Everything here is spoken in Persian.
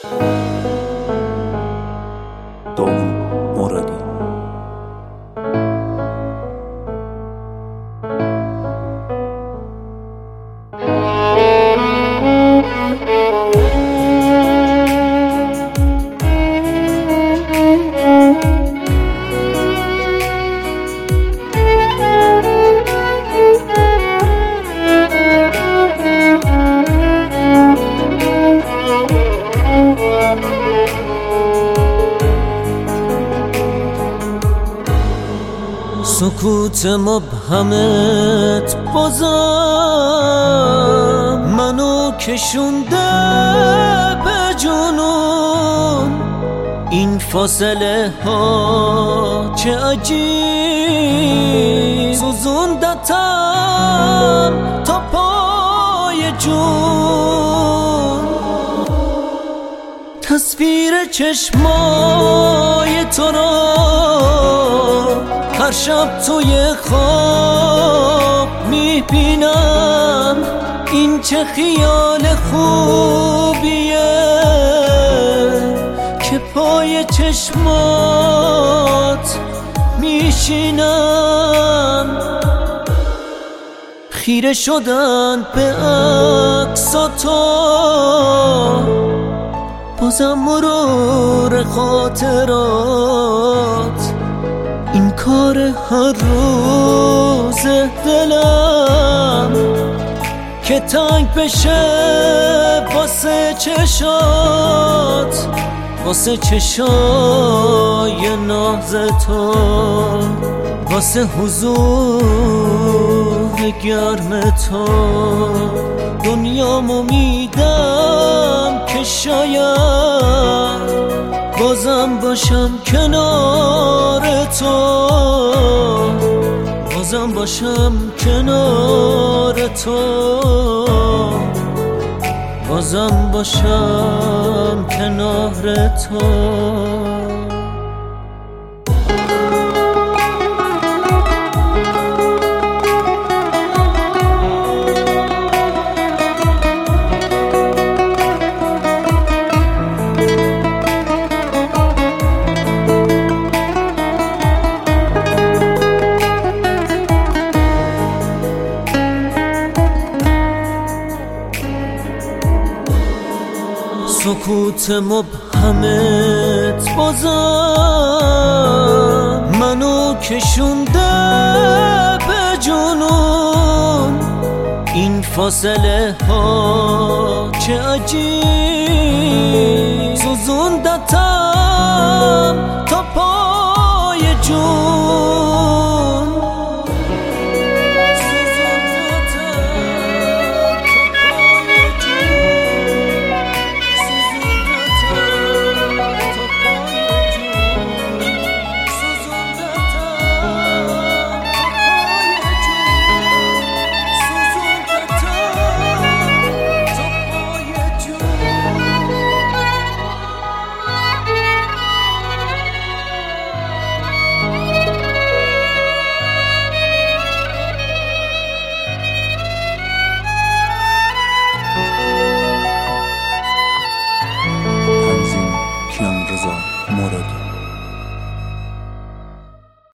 داوود مرادی. سکوت مبهمت بازم منو کشونده به جنون. این فاصله ها چه عجیب، سوزوندتم تا پای جون. تصویر چشمای تو را هر شب توی خواب میبینم. این چه خیال خوبیه که پای چشمات میشینم. خیره شدن به عکساتو، بازم مرور خاطرات. این کار هر روز دلم که تنگ بشه واسه چشات، واسه چشای ناز تو، واسه حضور گرم تو. دنیامو میدم که شاید بازم باشم کنار تو، بازم باشم کنار تو، بازم باشم کنار تو. سکوت مبهمت بازم منو کشونده به جنون. این فاصله ها چه عجیب،